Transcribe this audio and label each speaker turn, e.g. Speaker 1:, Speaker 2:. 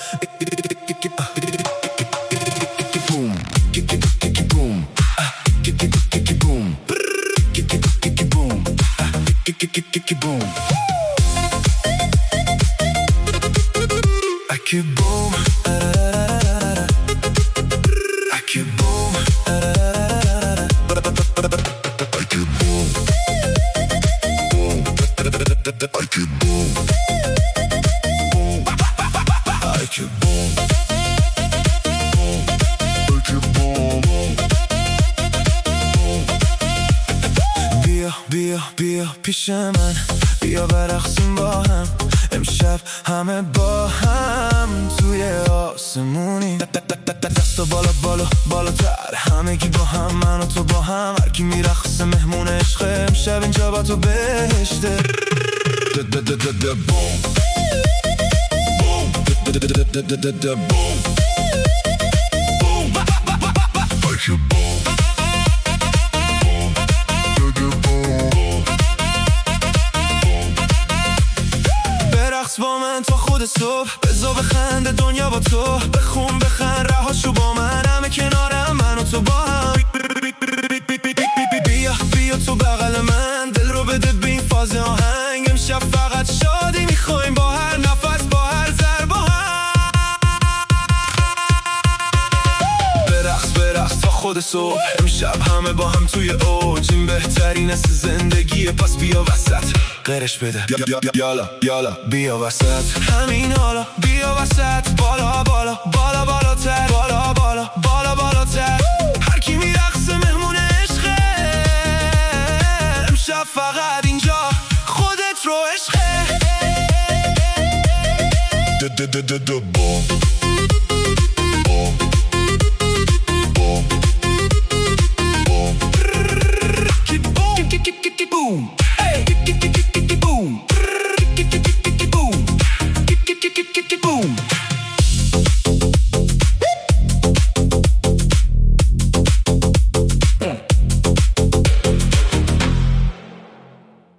Speaker 1: Boom, boom, boom, boom, boom. Aki boom, aki boom, aki boom, boom, aki boom, boom, aki boom. بیا پیش من، بیا برقصیم با هم امشب همه با هم توی آسمونی. دستا بالا بالا بالاتر، همگی با هم، من و تو با هم. هرکی میرقصه مهمون عشقه، امشب اینجا با تو بهشته. بوم بوم بوم بوم. برقص با من تا خود صبح، بزا بخنده دنیا با تو. بخون بخند رهاشو با من، همه کنارم، من و تو با هم. بیا تو بغل من، دل رو بده به این فاز آهنگ. امشب فقط شادی میخوایم، با هر نفس، با هر ضرب هم. برقص تا خود صبح، امشب همه با هم توی اوج. این بهترین است زندگیه، پس بیا وسط غیرش بده. یالا بیا وسط، همین حالا بیا وسط. بالا بالا بالا بالاتر، بالا بالا بالا بالاتر. هر کی میرقصه مهمون عشقه، امشب فقط اینجا خودت رو عشقه. بوم boom, hey, boom,